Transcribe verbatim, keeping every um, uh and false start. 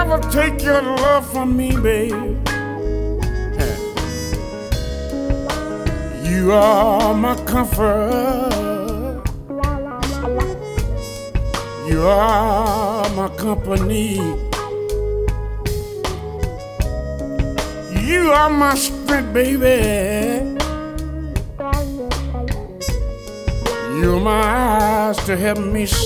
never take your love from me, babe. You are my comfort. You are my company. You are my strength, baby. You're my eyes to help me